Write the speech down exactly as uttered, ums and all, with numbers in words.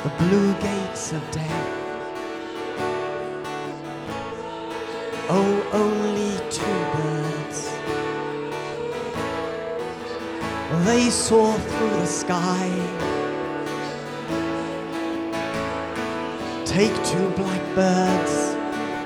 the blue gates of death. Oh, only two birds, they soar through the sky. Take two blackbirds